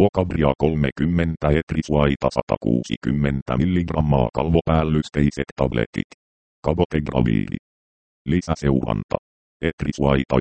Vocabria 30 etrisuaita 160 mg kalvopäällysteiset tabletit. Cabotegravir. Lisäseuranta. Etrisuaita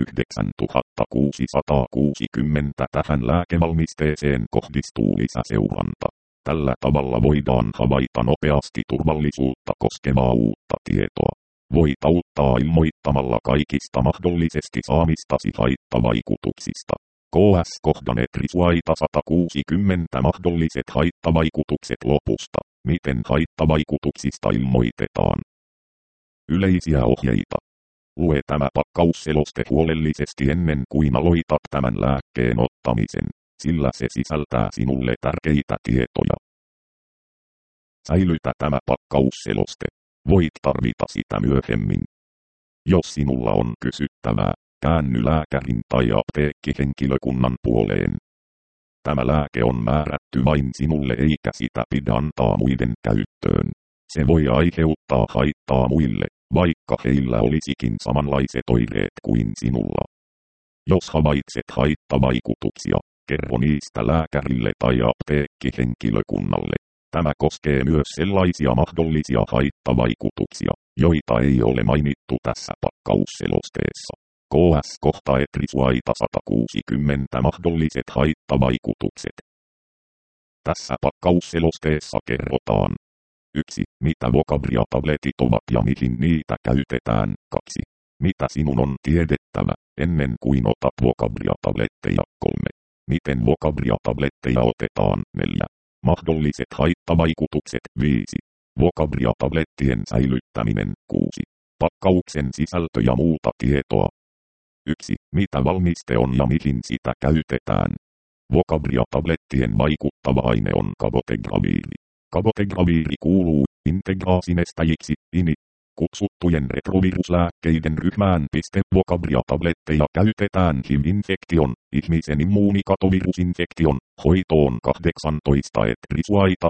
9660 tähän lääkevalmisteeseen kohdistuu lisäseuranta. Tällä tavalla voidaan havaita nopeasti turvallisuutta koskevaa uutta tietoa. Voit auttaa ilmoittamalla kaikista mahdollisesti saamistasi haittavaikutuksista. KS-kohdan etrisuaita 160 mahdolliset haittavaikutukset lopusta. Miten haittavaikutuksista ilmoitetaan? Yleisiä ohjeita. Lue tämä pakkausseloste huolellisesti ennen kuin aloitat tämän lääkkeen ottamisen, sillä se sisältää sinulle tärkeitä tietoja. Säilytä tämä pakkausseloste. Voit tarvita sitä myöhemmin. Jos sinulla on kysyttävää, käänny lääkärin tai apteekkihenkilökunnan puoleen. Tämä lääke on määrätty vain sinulle eikä sitä pidä antaa muiden käyttöön. Se voi aiheuttaa haittaa muille, vaikka heillä olisikin samanlaiset oireet kuin sinulla. Jos havaitset haittavaikutuksia, kerro niistä lääkärille tai apteekkihenkilökunnalle. Tämä koskee myös sellaisia mahdollisia haittavaikutuksia, joita ei ole mainittu tässä pakkausselosteessa. KS-kohta etrisuaita 160 mahdolliset haittavaikutukset. Tässä pakkausselosteessa kerrotaan: 1. Mitä Vocabria-tabletit ovat ja mihin niitä käytetään. 2. Mitä sinun on tiedettävä, ennen kuin otat Vocabria-tabletteja. 3. Miten Vocabria-tabletteja otetaan. 4. Mahdolliset haittavaikutukset. 5. Vocabria-tablettien säilyttäminen. 6. Pakkauksen sisältö ja muuta tietoa. 1. Mitä valmiste on ja mihin sitä käytetään. Vocabria-tablettien vaikuttava aine on cabotegravir. Cabotegravir kuuluu integraasinestäjiksi, INI, kutsuttujen retroviruslääkkeiden ryhmään. Vocabria-tabletteja käytetään HIV-infektion, ihmisen immuunikatovirusinfektion, hoitoon 18 etrisuaita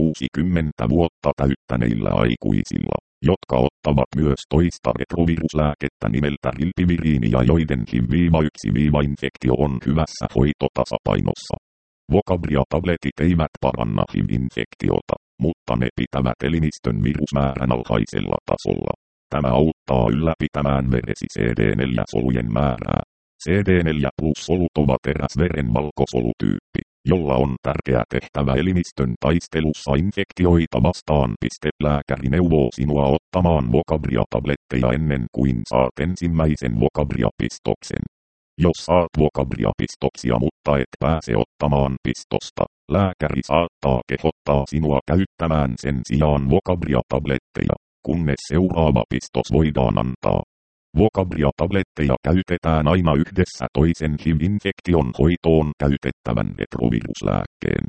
160 vuotta täyttäneillä aikuisilla, jotka ottavat myös toista retroviruslääkettä nimeltä rilpiviriini ja joiden HIV-1-infektio on hyvässä hoitotasapainossa. Vocabria-tabletit eivät paranna HIV-infektiota, mutta ne pitävät elimistön virusmäärän alhaisella tasolla. Tämä auttaa ylläpitämään veresi CD4-solujen määrää. CD4+-solut ovat eräs veren valkosolutyyppi, jolla on tärkeä tehtävä elimistön taistelussa infektioita vastaan. Lääkäri neuvoo sinua ottamaan Vocabria-tabletteja ennen kuin saat ensimmäisen Vocabria-pistoksen. Jos saat Vocabria-pistoksia mutta et pääse ottamaan pistosta, lääkäri saattaa kehottaa sinua käyttämään sen sijaan Vocabria-tabletteja, kunnes seuraava pistos voidaan antaa. Vocabria-tabletteja käytetään aina yhdessä toisen HIV-infektion hoitoon käytettävän retroviruslääkkeen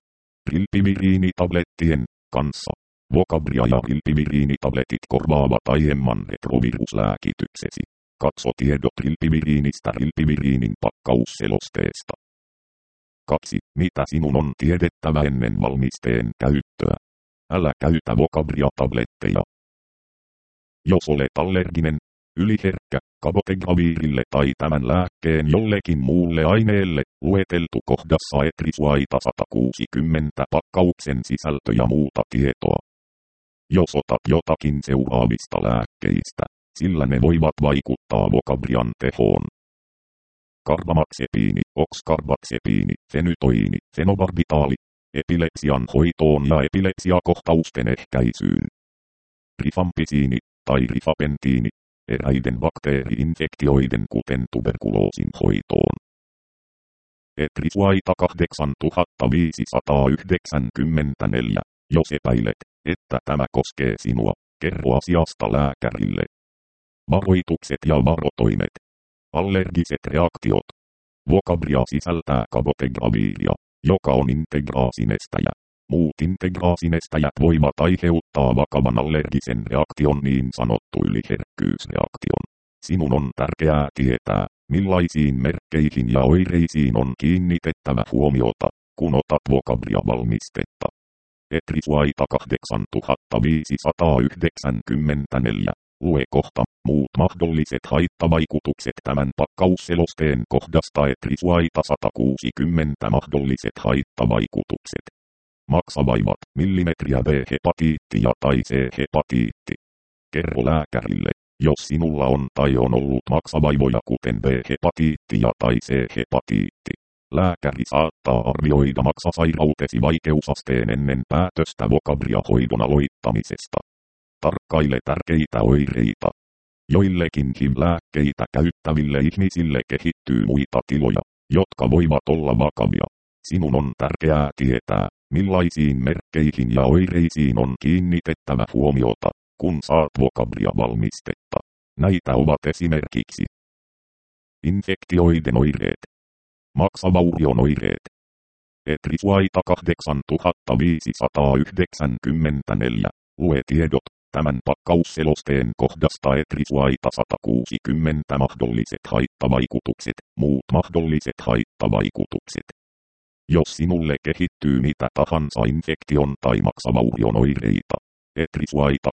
rilpiviriinitablettien kanssa. Vocabria ja rilpiviriinitabletit korvaavat aiemman retroviruslääkityksesi. Katso tiedot rilpiviriinistä rilpiviriinin pakkausselosteesta. 2. Mitä sinun on tiedettävä ennen valmisteen käyttöä? Älä käytä Vocabria-tabletteja. Jos olet allerginen, yliherkkä, cabotegravirille tai tämän lääkkeen jollekin muulle aineelle, lueteltu kohdassa etrisuaita 160 pakkauksen sisältö ja muuta tietoa. Jos otat jotakin seuraavista lääkkeistä, sillä ne voivat vaikuttaa Vocabrian tehoon: karbamaxepiini, oxkarbazepini, fenytoini, fenobarbitaali, epilepsian hoitoon ja epilepsiakohtausten ehkäisyyn. Rifampisiini tai rifapentiini, eräiden bakteeri-infektioiden kuten tuberkuloosin hoitoon. Etrisuaita 8594. Jos epäilet, että tämä koskee sinua, kerro asiasta lääkärille. Varoitukset ja varotoimet. Allergiset reaktiot. Vocabria sisältää cabotegraviria, joka on integraasinestäjä. Muut integraasinestäjät voivat aiheuttaa vakavan allergisen reaktion, niin sanottu yliherkkyysreaktion. Sinun on tärkeää tietää, millaisiin merkkeihin ja oireisiin on kiinnitettävä huomiota, kun otat Vocabria-valmistetta. Etrisuaita 8594. Lue kohta, muut mahdolliset haittavaikutukset tämän pakkausselosteen kohdasta Etrisuaita 160 mahdolliset haittavaikutukset. Maksavaivat, millimetriä B-hepatiitti ja tai C-hepatiitti. Kerro lääkärille, jos sinulla on tai on ollut maksavaivoja kuten B-hepatiitti ja tai C-hepatiitti. Lääkäri saattaa arvioida maksasairautesi vaikeusasteen ennen päätöstä Vocabria-hoidon aloittamisesta. Tarkkaile tärkeitä oireita. Joillekin HIV-lääkkeitä käyttäville ihmisille kehittyy muita tiloja, jotka voivat olla vakavia. Sinun on tärkeää tietää, millaisiin merkkeihin ja oireisiin on kiinnitettävä huomiota, kun saat Vocabria-valmistetta. Näitä ovat esimerkiksi infektioiden oireet, maksavaurion oireet, Etrisuaita 8594, lue tiedot tämän pakkausselosteen kohdasta Etrisuaita 160 mahdolliset haittavaikutukset, muut mahdolliset haittavaikutukset. Jos sinulle kehittyy mitä tahansa infektion tai maksavaurion oireita, Etrisuaita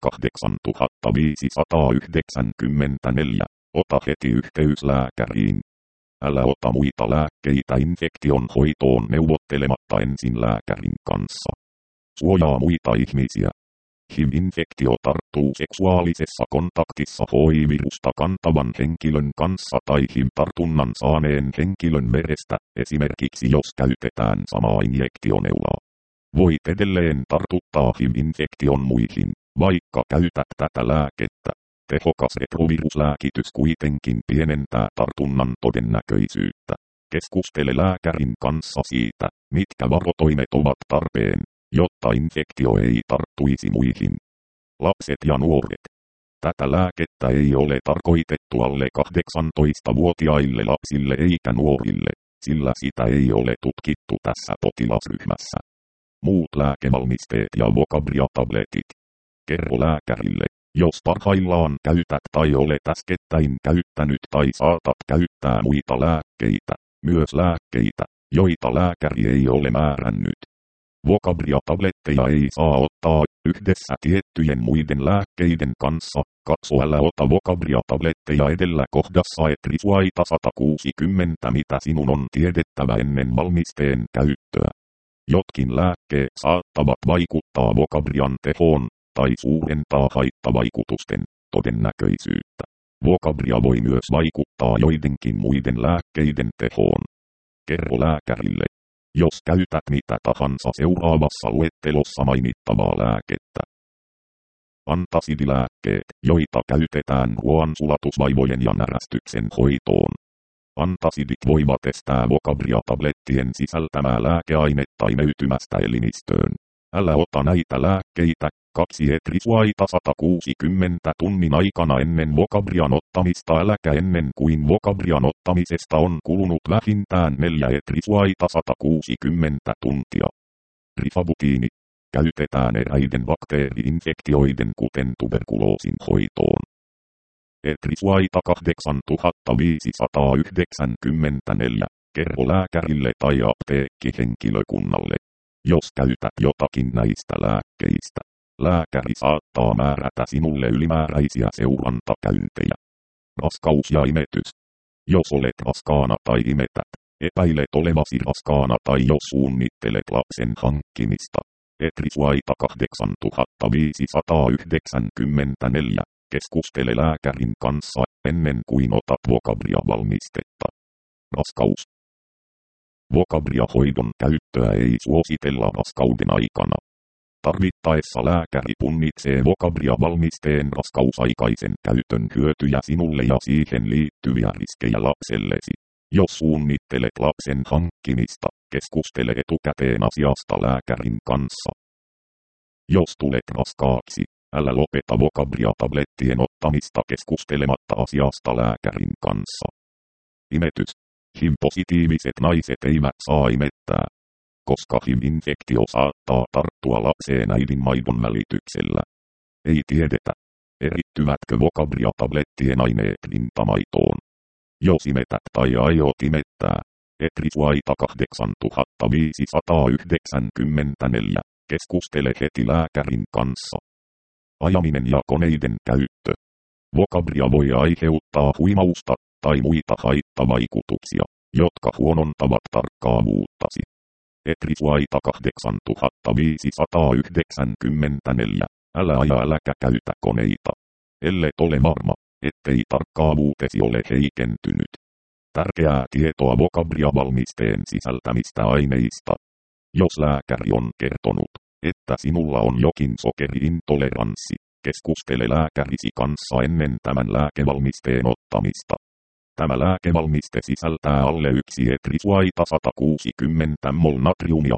8594, ota heti yhteys lääkäriin. Älä ota muita lääkkeitä infektion hoitoon neuvottelematta ensin lääkärin kanssa. Suojaa muita ihmisiä. HIV-infektio tarttuu seksuaalisessa kontaktissa HIV-virusta kantavan henkilön kanssa tai HIV-tartunnan saaneen henkilön verestä, esimerkiksi jos käytetään samaa injektioneulaa. Voit edelleen tartuttaa HIV-infektion muihin, vaikka käytät tätä lääkettä. Tehokas retroviruslääkitys kuitenkin pienentää tartunnan todennäköisyyttä. Keskustele lääkärin kanssa siitä, mitkä varotoimet ovat tarpeen, jotta infektio ei tarttuisi muihin. Lapset ja nuoret. Tätä lääkettä ei ole tarkoitettu alle 18-vuotiaille lapsille eikä nuorille, sillä sitä ei ole tutkittu tässä potilasryhmässä. Muut lääkevalmisteet ja Vocabria-tabletit. Kerro lääkärille, jos parhaillaan käytät tai olet äskettäin käyttänyt tai saatat käyttää muita lääkkeitä, myös lääkkeitä, joita lääkäri ei ole määrännyt. Vocabria-tabletteja ei saa ottaa yhdessä tiettyjen muiden lääkkeiden kanssa. Katso, älä ota Vocabria-tabletteja edellä kohdassa Etrisuaita 160, mitä sinun on tiedettävä ennen valmisteen käyttöä. Jotkin lääkkeet saattavat vaikuttaa Vocabrian tehoon tai suurentaa haittavaikutusten todennäköisyyttä. Vocabria voi myös vaikuttaa joidenkin muiden lääkkeiden tehoon. Kerro lääkärille, jos käytät mitä tahansa seuraavassa luettelossa mainittavaa lääkettä. Antasidilääkkeet, joita käytetään ruoansulatusvaivojen ja närästyksen hoitoon. Antasidit voivat estää Vocabria-tablettien sisältämää lääkeainetta imeytymästä elimistöön. Älä ota näitä lääkkeitä, 2 Etrisuaita 160 tunnin aikana ennen Vocabrian ottamista äläkä ennen kuin Vocabrian ottamisesta on kulunut vähintään 4 Etrisuaita 160 tuntia. Rifabutiini käytetään eräiden bakteeri-infektioiden kuten tuberkuloosin hoitoon. Etrisuaita 8594, kerro lääkärille tai apteekkihenkilökunnalle. Jos käytät jotakin näistä lääkkeistä, lääkäri saattaa määrätä sinulle ylimääräisiä seurantakäyntejä. Raskaus ja imetys. Jos olet raskaana tai imetät, epäilet olevasi raskaana tai jos suunnittelet lapsen hankkimista. Etrisuaita 8594. Keskustele lääkärin kanssa ennen kuin otat Vocabria-valmistetta. Raskaus. Vocabria-hoidon käyttöä ei suositella raskauden aikana. Tarvittaessa lääkäri punnitsee Vocabria-valmisteen raskausaikaisen käytön hyötyjä sinulle ja siihen liittyviä riskejä lapsellesi. Jos suunnittelet lapsen hankkimista, keskustele etukäteen asiasta lääkärin kanssa. Jos tulet raskaaksi, älä lopeta Vocabria-tablettien ottamista keskustelematta asiasta lääkärin kanssa. Imetys. HIV-positiiviset naiset eivät saa imettää, koska HIV-infektio saattaa tarttua lapseen äidin maidon välityksellä. Ei tiedetä, erittyvätkö Vocabria-tablettien aineet rintamaitoon. Jos imetät tai aiot imettää, Etrisuaita 8594, keskustele heti lääkärin kanssa. Ajaminen ja koneiden käyttö. Vocabria voi aiheuttaa huimausta tai muita haittavaikutuksia, jotka huonontavat tarkkaavuuttasi. Etrisuaita 8594. Älä aja äläkä käytä koneita, ellet ole varma, ettei tarkkaavuutesi ole heikentynyt. Tärkeää tietoa Vocabria-valmisteen sisältämistä aineista. Jos lääkäri on kertonut, että sinulla on jokin sokeri-intoleranssi, keskustele lääkärisi kanssa ennen tämän lääkevalmisteen ottamista. Tämä lääkevalmiste sisältää alle 1 etrisuaita 160 mol natriumia,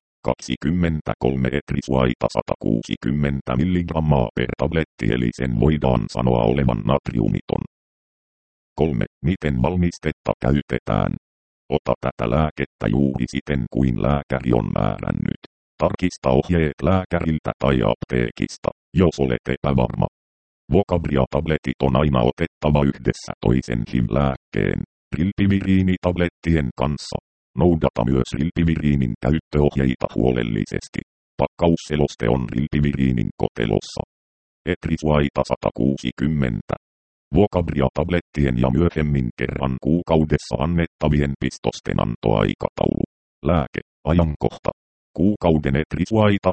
23 etrisuaita 160 mg per tabletti, eli sen voidaan sanoa olevan natriumiton. 3. Miten valmistetta käytetään? Ota tätä lääkettä juuri siten kuin lääkäri on määrännyt. Tarkista ohjeet lääkäriltä tai apteekista, jos olet epävarma. Vocabria-tabletit on aina otettava yhdessä toisen HIV-lääkkeen, rilpiviriinitablettien kanssa. Noudata myös rilpiviriinin käyttöohjeita huolellisesti. Pakkausseloste on rilpiviriinin kotelossa. Etrisuaita 160. Vocabria-tablettien ja myöhemmin kerran kuukaudessa annettavien pistosten antoaikataulu. Lääke, ajankohta. Kuukauden etrisuaita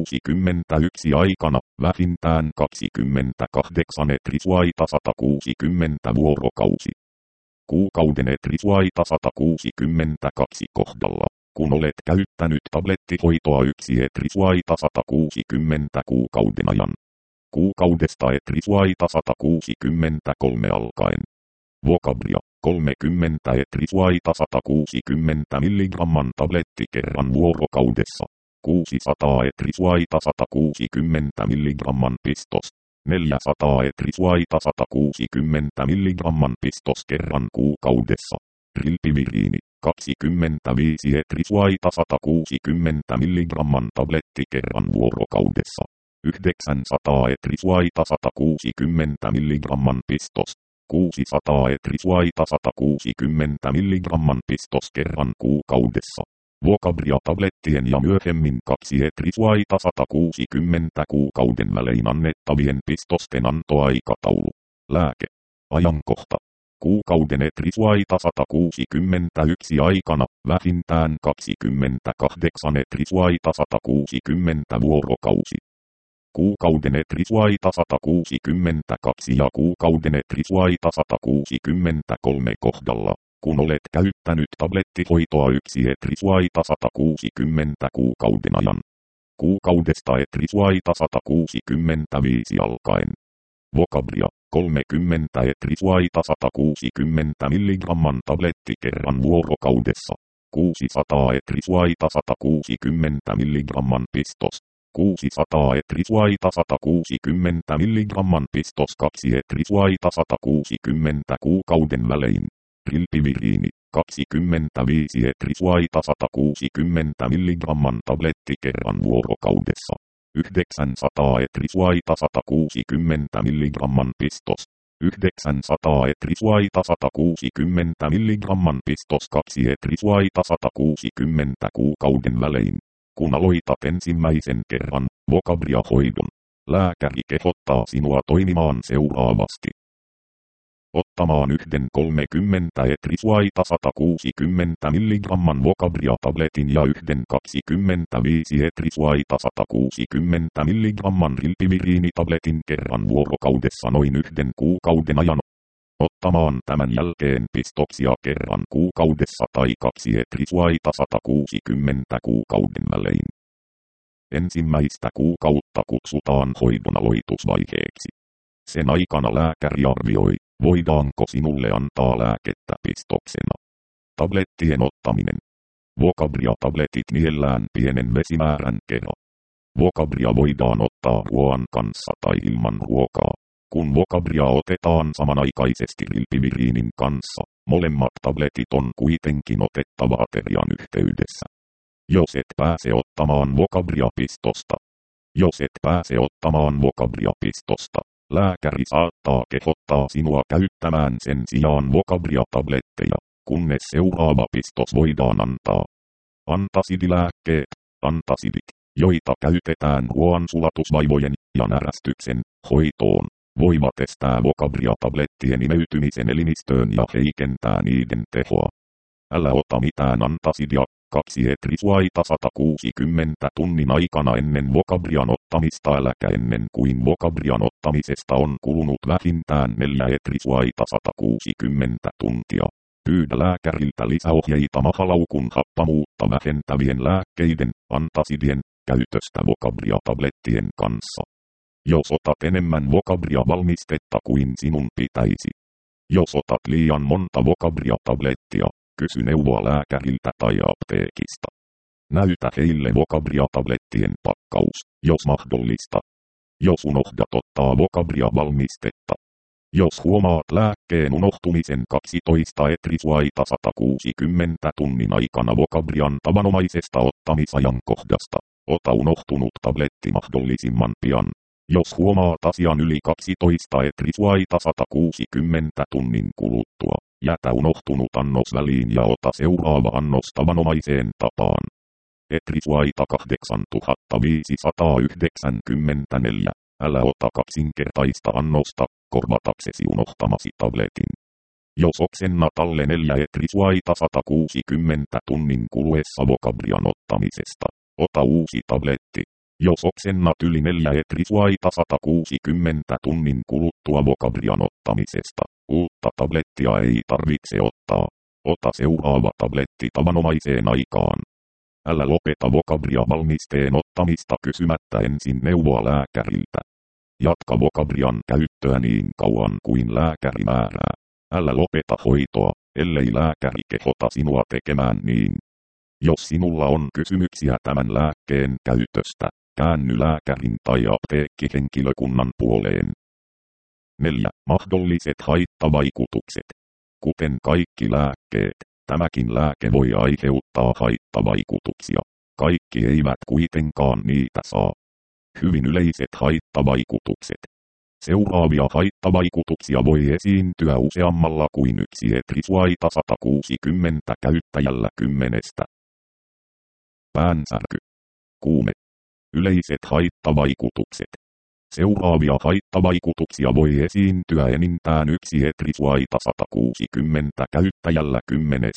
161 aikana, vähintään 28 etrisuaita 160 vuorokausi. Kuukauden etrisuaita 162 kohdalla, kun olet käyttänyt tablettihoitoa 1 etrisuaita 160 kuukauden ajan. Kuukaudesta etrisuaita 163 alkaen. Vocabria, 30 etrisuaita 160 mg tabletti kerran vuorokaudessa. 600 etrisuaita 160 mg pistos. 400 etrisuaita 160 mg pistos kerran kuukaudessa. Rilpiviriini, 25 etrisuaita 160 mg tabletti kerran vuorokaudessa. 900 etrisuaita 160 mg pistos. 600 etrisuaita 160 mg pistos kerran kuukaudessa. Vocabria-tablettien ja myöhemmin 2 etrisuaita 160 kuukauden välein annettavien pistosten antoaikataulu. Lääke, ajankohta. Kuukauden etrisuaita 161 aikana, vähintään 28 etrisuaita 160 vuorokausi. Kuukauden etrisuaita 162 ja kuukauden etrisuaita 163 kohdalla, kun olet käyttänyt tablettihoitoa 1 etrisuaita 160 kuukauden ajan. Kuukaudesta etrisuaita 165 alkaen. Vocabria, 30 etrisuaita 160 mg tabletti kerran vuorokaudessa. 600 etrisuaita 160 mg pistos. 600 etrisuaita 160 mg pistos 2 etrisuaita 160 kuukauden välein. Rilpiviriini, 25 etrisuaita 160 mg tabletti kerran vuorokaudessa. 900 etrisuaita 160 mg pistos. 900 etrisuaita 160 mg pistos 2 etrisuaita 160 kuukauden välein. Kun aloitat ensimmäisen kerran Vocabria-hoidon, lääkäri kehottaa sinua toimimaan seuraavasti. Ottamaan yhden 30 etrisuaita 160 mg Vocabria-tabletin ja yhden 25 etrisuaita 160 mg rilpiviriinitabletin kerran vuorokaudessa noin 1 kuukauden ajan. Ottamaan tämän jälkeen pistoksia kerran kuukaudessa tai 2 etrisuaita 160 kuukauden välein. Ensimmäistä kuukautta kutsutaan hoidon aloitusvaiheeksi. Sen aikana lääkäri arvioi, voidaanko sinulle antaa lääkettä pistoksena. Tablettien ottaminen. Vocabria-tabletit niellään pienen vesimäärän kerran. Vocabria voidaan ottaa ruoan kanssa tai ilman ruokaa. Kun Vocabria otetaan samanaikaisesti rilpiviriinin kanssa, molemmat tabletit on kuitenkin otettava aterian yhteydessä. Jos et pääse ottamaan Vocabria-pistosta. Jos et pääse ottamaan Vocabria-pistosta, lääkäri saattaa kehottaa sinua käyttämään sen sijaan Vocabria-tabletteja, kunnes seuraava pistos voidaan antaa. Antasidilääkkeet, antasidit, joita käytetään ruoansulatusvaivojen ja närästyksen hoitoon, voivat estää Vocabria-tablettien imeytymisen elimistöön ja heikentää niiden tehoa. Älä ota mitään antasidia, 2 etrisuaita 160 tunnin aikana ennen Vocabrian ottamista äläkä ennen kuin Vocabrian ottamisesta on kulunut vähintään 4 etrisuaita 160 tuntia. Pyydä lääkäriltä lisäohjeita mahalaukun happamuutta vähentävien lääkkeiden, antasidien, käytöstä Vocabria-tablettien kanssa. Jos otat enemmän Vocabria-valmistetta kuin sinun pitäisi. Jos otat liian monta Vocabria-tablettia, kysy neuvoa lääkäriltä tai apteekista. Näytä heille Vocabria-tablettien pakkaus, jos mahdollista. Jos unohdat ottaa Vocabria-valmistetta. Jos huomaat lääkkeen unohtumisen 12 etrisuaita 160 tunnin aikana Vocabrian tavanomaisesta ottamisajankohdasta, ota unohtunut tabletti mahdollisimman pian. Jos huomaat asian yli 12 etrisuaita 160 tunnin kuluttua, jätä unohtunut annos väliin ja ota seuraava annos tavanomaiseen tapaan. Etrisuaita 8594. Älä ota kaksinkertaista annosta, korvataksesi unohtamasi tabletin. Jos oksennat alle 4 etrisuaita 160 tunnin kuluessa Vocabrian ottamisesta, ota uusi tabletti. Jos oksennat yli 4 etrisuaita 160 tunnin kuluttua Vocabrian ottamisesta, uutta tablettia ei tarvitse ottaa. Ota seuraava tabletti tavanomaiseen aikaan. Älä lopeta Vocabria-valmisteen ottamista kysymättä ensin neuvoa lääkäriltä. Jatka Vocabrian käyttöä niin kauan kuin lääkäri määrää. Älä lopeta hoitoa, ellei lääkäri kehota sinua tekemään niin. Jos sinulla on kysymyksiä tämän lääkkeen käytöstä, käänny lääkärin tai apteekkihenkilökunnan puoleen. 4. Mahdolliset haittavaikutukset. Kuten kaikki lääkkeet, tämäkin lääke voi aiheuttaa haittavaikutuksia. Kaikki eivät kuitenkaan niitä saa. Hyvin yleiset haittavaikutukset. Seuraavia haittavaikutuksia voi esiintyä useammalla kuin 1 etrisuaita 160 käyttäjällä 10. Päänsärky. Kuume. Yleiset haittavaikutukset. Seuraavia haittavaikutuksia voi esiintyä enintään 1 etrisuaita 160 käyttäjällä 10.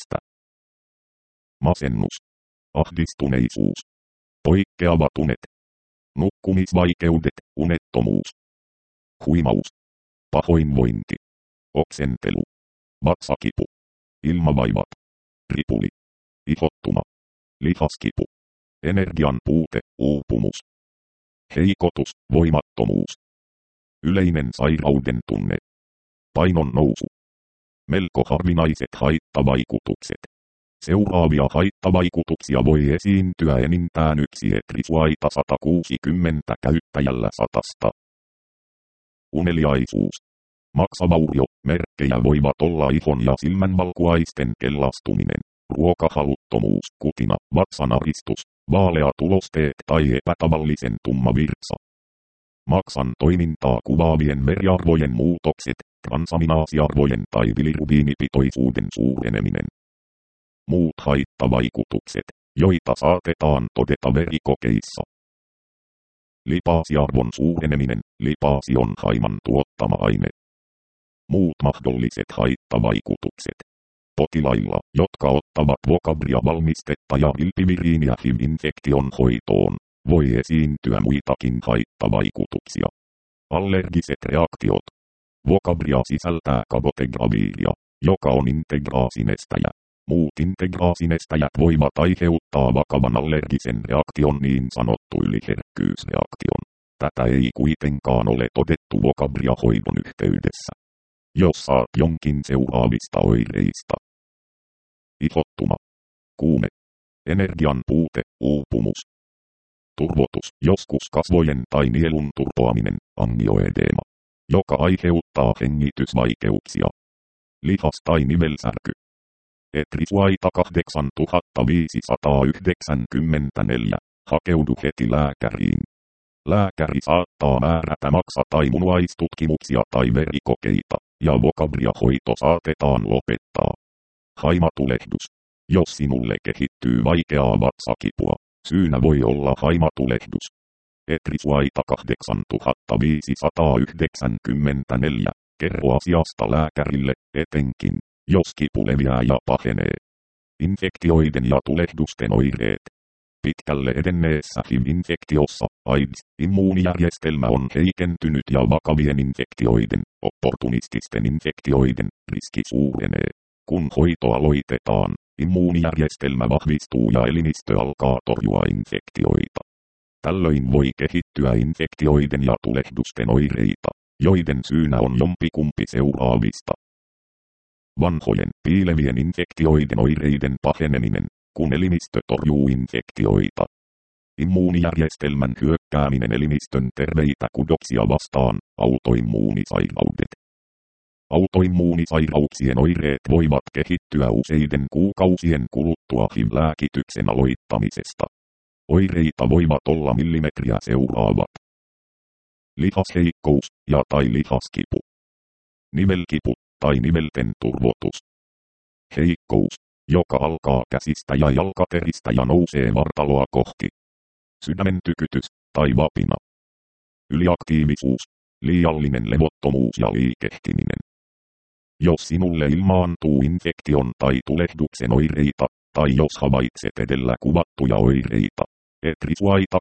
Masennus. Ahdistuneisuus. Poikkeava tunet. Nukkumisvaikeudet, unettomuus. Huimaus. Pahoinvointi. Oksentelu. Vatsakipu. Ilmavaivat. Ripuli. Ihottuma. Lihaskipu. Energian puute, uupumus. Heikotus, voimattomuus. Yleinen sairauden tunne. Painon nousu. Melko harvinaiset haittavaikutukset. Seuraavia haittavaikutuksia voi esiintyä enintään 1 etrisuaita 160 käyttäjällä 100. Uneliaisuus. Maksavaurio, merkkejä voivat olla ihon ja silmänvalkuaisten kellastuminen, ruokahaluttomuus, kutina, vatsanaaristus, vaalea tulosteet tai epätavallisen tumma virtsa. Maksan toimintaa kuvaavien veriarvojen muutokset, transaminaasiarvojen tai bilirubiinipitoisuuden suureneminen. Muut haittavaikutukset, joita saatetaan todeta verikokeissa. Lipaasiarvon suureneminen, lipaasi on haiman tuottama aine. Muut mahdolliset haittavaikutukset. Potilailla, jotka ottavat Vocabria-valmistetta ja rilpiviriiniä HIV-infektion hoitoon, voi esiintyä muitakin haittavaikutuksia. Allergiset reaktiot. Vocabria sisältää cabotegraviiria, joka on integraasinestäjä. Muut integraasinestäjät voivat aiheuttaa vakavan allergisen reaktion, niin sanottu yliherkkyysreaktion. Tätä ei kuitenkaan ole todettu Vocabria-hoidon yhteydessä. Jos saat jonkin seuraavista oireista. Ihottuma. Kuume. Energian puute, uupumus. Turvotus, joskus kasvojen tai nielun turpoaminen, angioedeema, joka aiheuttaa hengitysvaikeuksia. Lihas- tai nivelsärky. Etrisuaita 8594. Hakeudu heti lääkäriin. Lääkäri saattaa määrätä maksa- tai munuaistutkimuksia tai verikokeita, ja Vocabria-hoito saatetaan lopettaa. Haimatulehdus. Jos sinulle kehittyy vaikeaa vatsakipua, syynä voi olla haimatulehdus. Etrisuaita 8594. Kerro asiasta lääkärille, etenkin, jos kipu leviää ja pahenee. Infektioiden ja tulehdusten oireet. Pitkälle edenneessä HIV-infektiossa, AIDS-immuunijärjestelmä on heikentynyt ja vakavien infektioiden, opportunististen infektioiden, riski suurenee. Kun hoito aloitetaan, immuunijärjestelmä vahvistuu ja elimistö alkaa torjua infektioita. Tällöin voi kehittyä infektioiden ja tulehdusten oireita, joiden syynä on jompikumpi seuraavista. Vanhojen piilevien infektioiden oireiden paheneminen, kun elimistö torjuu infektioita. Immuunijärjestelmän hyökkääminen elimistön terveitä kudoksia vastaan, autoimmuunisairaudet. Autoimmuunisairauksien oireet voivat kehittyä useiden kuukausien kuluttua HIV-lääkityksen aloittamisesta. Oireita voivat olla millimetriä seuraavat. Lihasheikkous ja tai lihaskipu. Nivelkipu tai nivelten turvotus. Heikkous, joka alkaa käsistä ja jalkateristä ja nousee vartaloa kohti. Sydämen tykytys tai vapina. Yliaktiivisuus, liiallinen levottomuus ja liikehtiminen. Jos sinulle ilmaantuu infektion tai tulehduksen oireita, tai jos havaitset edellä kuvattuja oireita, Etrisuaita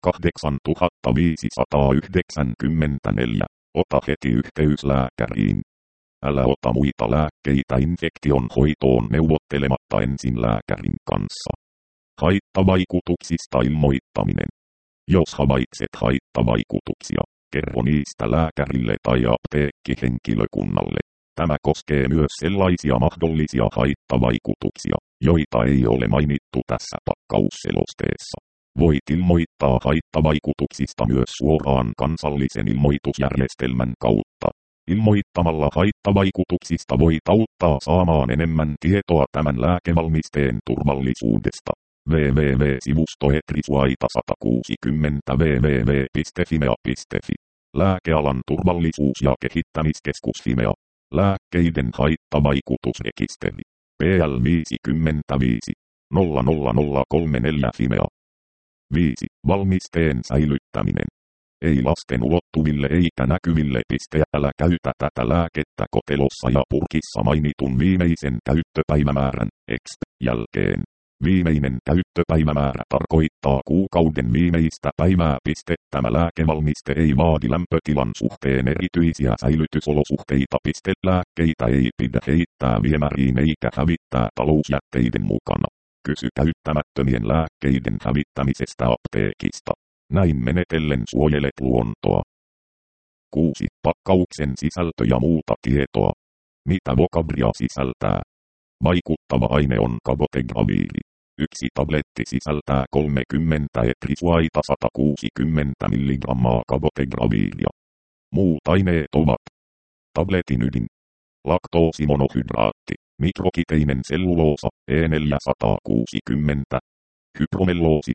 8594, ota heti yhteys lääkäriin. Älä ota muita lääkkeitä infektion hoitoon neuvottelematta ensin lääkärin kanssa. Haittavaikutuksista ilmoittaminen. Jos havaitset haittavaikutuksia, kerro niistä lääkärille tai apteekkihenkilökunnalle. Tämä koskee myös sellaisia mahdollisia haittavaikutuksia, joita ei ole mainittu tässä pakkausselosteessa. Voit ilmoittaa haittavaikutuksista myös suoraan kansallisen ilmoitusjärjestelmän kautta. Ilmoittamalla haittavaikutuksista voit auttaa saamaan enemmän tietoa tämän lääkevalmisteen turvallisuudesta. www.sivusto Etrisuaita 160 www.fimea.fi. Lääkealan turvallisuus- ja kehittämiskeskus Fimea. Lääkkeiden haittavaikutusrekisteri. PL 55 00034 Fimea. 5. Valmisteen säilyttäminen. Ei lasten ulottuville eikä näkyville. Älä käytä tätä lääkettä kotelossa ja purkissa mainitun viimeisen käyttöpäivämäärän jälkeen. Viimeinen käyttöpäivämäärä tarkoittaa kuukauden viimeistä päivää. Tämä lääkevalmiste ei vaadi lämpötilan suhteen erityisiä säilytysolosuhteita. Lääkkeitä ei pidä heittää viemäriin eikä hävittää talousjätteiden mukana. Kysy käyttämättömien lääkkeiden hävittämisestä apteekista. Näin menetellen suojelet luontoa. 6. Pakkauksen sisältö ja muuta tietoa. Mitä Vocabria sisältää? Vaikuttava aine on cabotegravir. Yksi tabletti sisältää 30 Etrisuaita 160 mg cabotegraviria. Muut aineet ovat tabletin ydin, laktoosimonohydraatti, mikrokiteinen selluloosa E460, hypromelloosi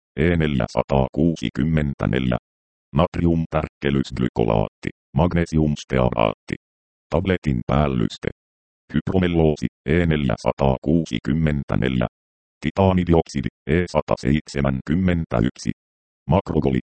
E464, natriumtärkkelysglykolaatti, magnesiumstearaatti, tabletin päällyste, hypromelloosi E464, titaanidioksidi E171, makrogoli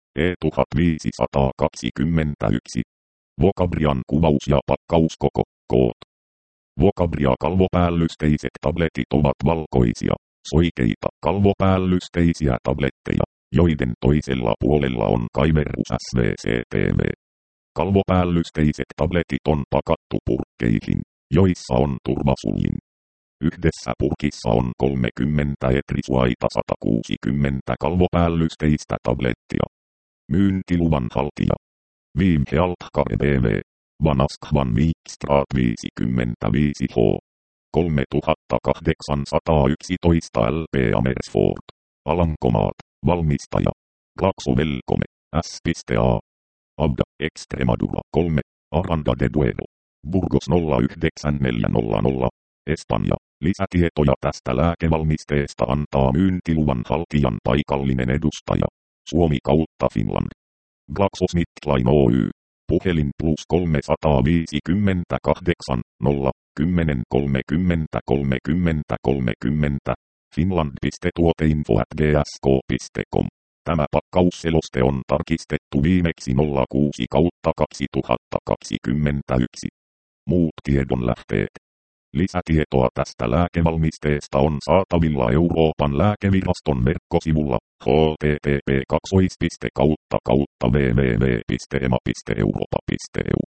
E1521, Vocabrian kuvaus ja pakkauskoko, koot. Vocabria kalvopäällysteiset tabletit ovat valkoisia, soikeita kalvopäällysteisiä tabletteja, joiden toisella puolella on kaiverus SVCTV. Kalvopäällysteiset tabletit on pakattu purkkeihin, joissa on turvasuljin. Yhdessä purkissa on 30 Etrisuaita 160 kalvopäällysteistä tablettia. Myyntiluvan haltija. Wim Healthcare BV. Vanaskvan Wikstraat 55H. 3811 LP Amersfoort. Alankomaat. Valmistaja. Glaxo-Velcome. S.A. Abda. Extremadura 3. Aranda de Duero. Burgos 09400. Espanja. Lisätietoja tästä lääkevalmisteesta antaa myyntiluvan haltijan paikallinen edustaja. Suomi kautta Finland. GlaxoSmithKline Oy. Puhelin +358 0 10 30 30 30 finland.tuoteinfo@gsk.com Tämä pakkausseloste on tarkistettu viimeksi 06/2021. Muut tiedonlähteet. Lisätietoa tästä lääkevalmisteesta on saatavilla Euroopan lääkeviraston verkkosivulla http://www.ema.europa.eu.